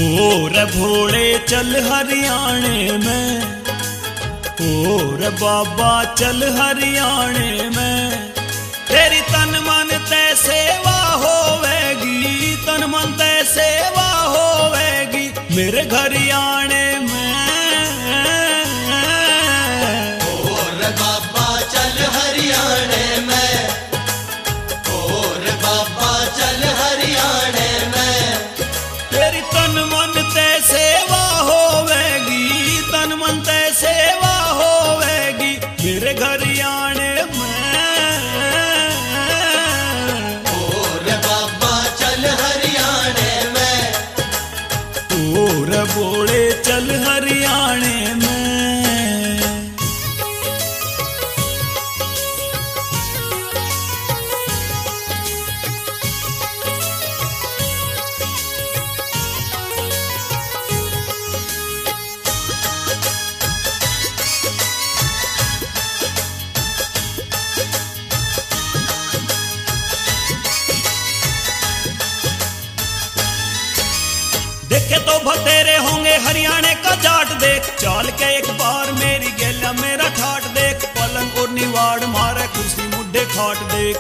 और भोले चल हरियाणे में, और बाबा चल हरियाणे में। तेरी तन मन ते सेवा होवेगी, तन मन ते सेवा होवेगी मेरे घर आने में। और बाबा चल हरियाणे में, और बाबा चल हरियाणे में। तेरी तन मन ते सेवा होवेगी, तन मन ते सेवा होवेगी मेरे घर आने में। और बाबा चल हरियाणे में, और भोले चल हरियाणे में। देखे तो बतेरे होंगे हरियाणे का जाट देख, चाल के एक बार मेरी गेला मेरा ठाट देख। पलंग और निवाड़ मारे कुर्सी मुड्ढे खाट देख।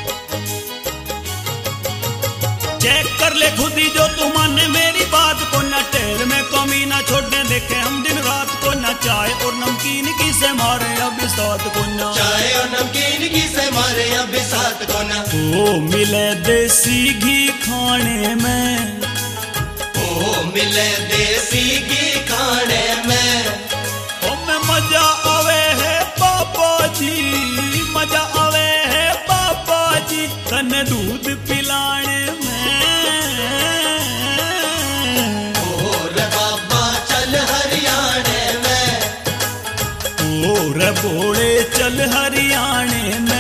चेक कर ले खुद ही जो तू माने मेरी बात को, ना टेर में कमी ना छोड़ने देखे हम दिन रात को। ना चाय और नमकीन की से मारे अभी साथ को, ना चाय और नमकीन की से मारे अभी साथ को ना। ओ मिले देसी घी खाने में, ओ मिले देसी घी खाने में। ओ में मजा आवे है पापा जी, मजा आवे है पापा जी तन दूध पिलाने में। और बाबा चल हरियाणे में, और भोले चल हरियाणे में।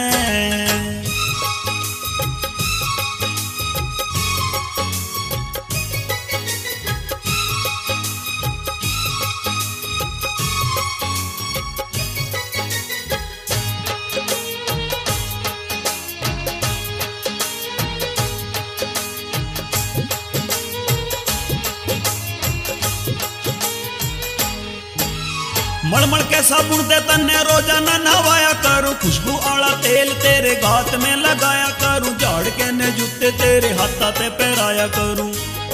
मलमल के साबुन ते तन्ने रोजाना नहवाया करूं, खुशबू आला तेल तेरे गात में लगाया करूं। झाड़ के ने जूते तेरे हाथा ते पहराया करूं,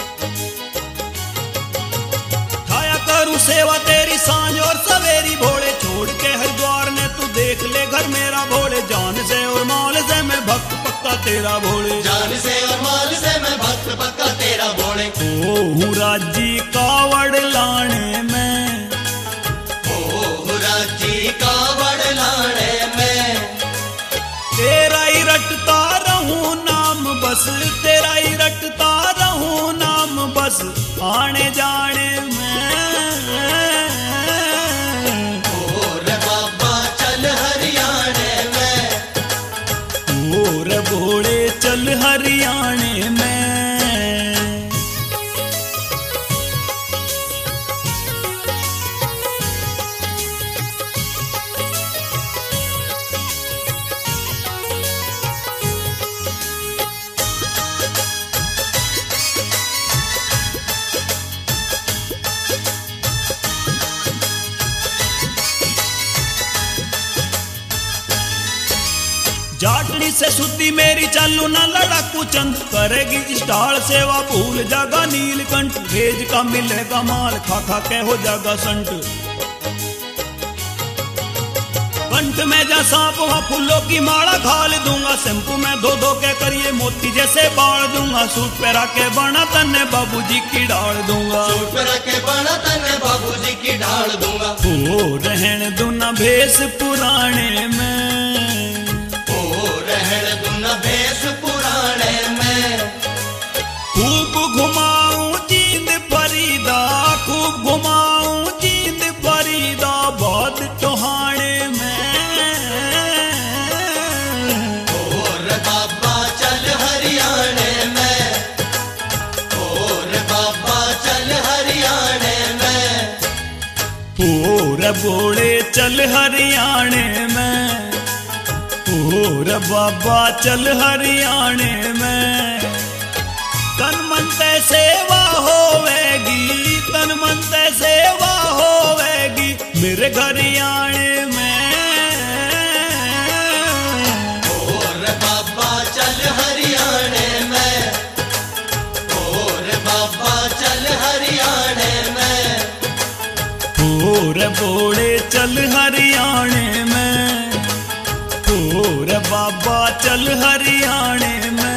खाया करूं सेवा तेरी सांझ और सवेरी। भोले छोड़ के हरिद्वार ने तू देख ले घर मेरा भोले। जान से और माल से मैं भक्त पक्का तेरा भोले, जान से और माल से मैं भक्त पक्का तेरा भोले। ओ हूँ राजी कावड़ लाने में, जी कावड़ लाने में। तेरा ही रटता रहूं नाम बस, तेरा ही रटता रहूं नाम बस आने जाने में। और बाबा चल हरियाणे में, और भोले चल हरियाणे में। जाटनी से शुद्धि मेरी चालू ना लड़ाकू चंद, करेगी स्टाल सेवा भूल जागा नीलकंठ। भेज का मिलेगा माल खा खा के हो जागा संट। कंठ में जा सांप वहाँ फूलों की माला घाल दूंगा। शैम्पू में धो धो के करिए मोती जैसे बाल दूंगा। सूट पे रखे बना तन्ने बाबूजी की डाल दूंगा, सूट पे रखे बना तन्ने बाबूजी की ढाल दूंगा। ओ रहन दूना भेष पुराने में, रहन दूना भेष पुराने में। खूब घुमाऊं जींद फरीदा, खूब घुमाऊं जींद फरीदा बाद टोहाने में। और बाबा चल हरियाणे में, और बाबा चल हरियाणे में। और भोले चल हरियाणे में, और बाबा चल हरियाणे में। तन मन ते सेवा होवेगी, तन मन ते सेवा होवेगी मेरे घर आने में। और बाबा चल हरियाणे में, और बाबा चल हरियाणे में, और बोले चल हरियाणे में, और बाबा चल हरियाणे में।